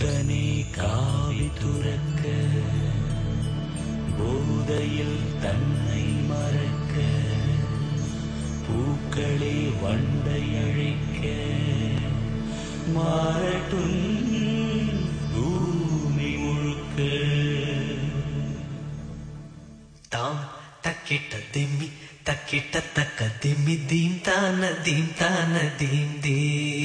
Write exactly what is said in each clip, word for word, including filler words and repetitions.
பூக்கனே காவி துறக்க போதையில் தன்னை மறக்க பூக்களே வண்டை அழைக்க மாறட்டும் பூமி முழுக்க. தாம் தக்கிட்ட திம்மி தக்கிட்ட தக்க திம்மி தீம் தான தீம் தான தீம் தீ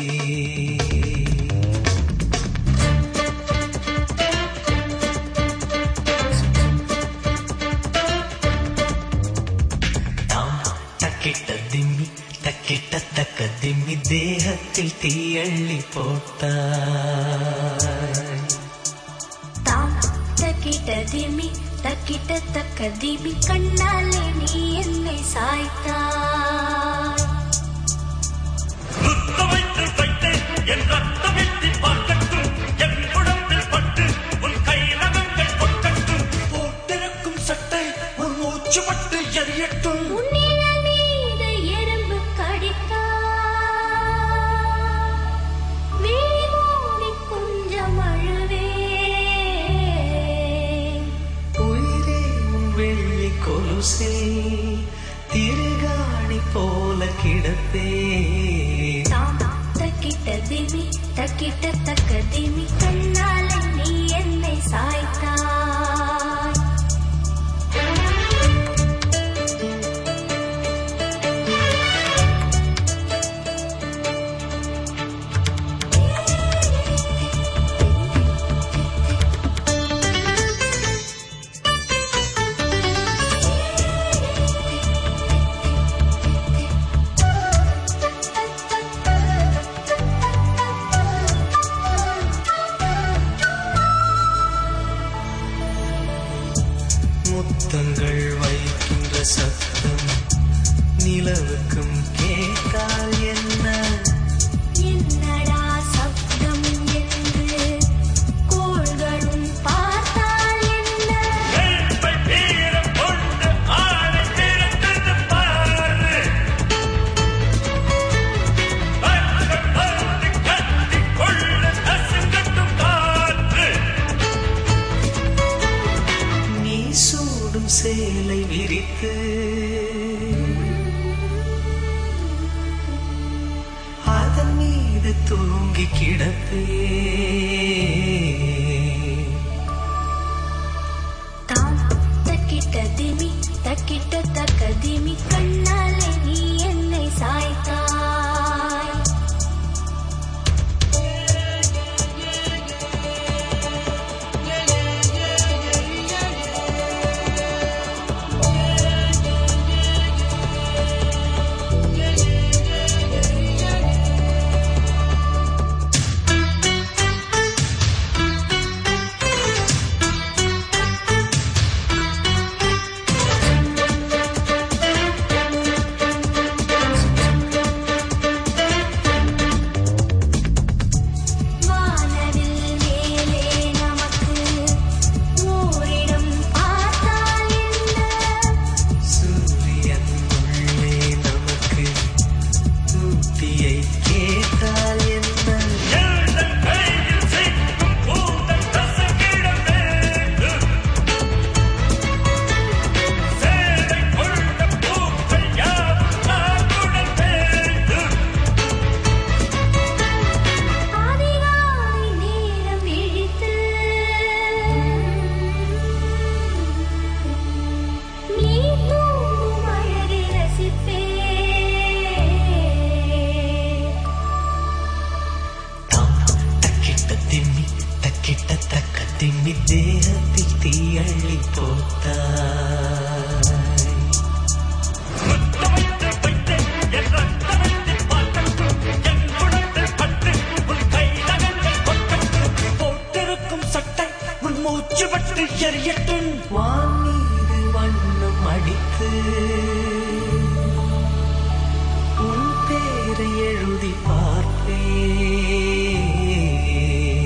திம்மி தக்கிட்ட தக்க திம்மி தேகத்தில் தீயள்ளி போட்டாய். தாம் தக்கிட்ட திம்மி தக்கிட்ட தக்க திம்மி கண்ணாலே நீ என்னை சாய்த்தாய். முத்தமைத்து வைத்தேன் என் ரத்தமிட்டு பார்க்கட்டும் என் உடம்பில் பட்டு உன் கை ரகங்கள் கொட்டட்டும் போட்டிருக்கும் சட்டை உன் மூச்சு பட்டு எரியட்டும். திருகாணி போல கிடப்பே. தக்கிட்ட திமி தக்கிட்ட தக்க திமி கண்ணாலே நீ என்னை சாய்த்தாய். முத்தங்கள் வைக்கின்ற சத்தம் நிலவுக்கும் கேட்டால் என்ன? என்னடா சப்தம் என்று கோள்களும் பார்த்தால் என்ன? வீரம் கொண்டு ஆடை திறந்தது பாரு கத்தி கொள்ள நசுங்கட்டும் காற்று. நீ சூடும் சேலை விரித்து அதன் மீது தூங்கி கிடப்பே. தாம் தக்கிட்ட திமி தக்கிட்ட தக்க திமி கண்ணாலே நீ என்னை சாய்த்தாய். திம்மி தேகத்தில் தீயள்ளி போட்டாய். முத்தமைத்து வைத்தேன் என் ரத்தமிட்டு பார்க்கட்டும் என் உடம்பில் பட்டு உன் கை ரகங்கள் கொட்டட்டும் போட்டிருக்கும் சட்டை உன் மூச்சு பட்டு எரியட்டும். வான் மீது வண்ணம் அடித்து உன் பேரை எழுதி பார்ப்பேன்.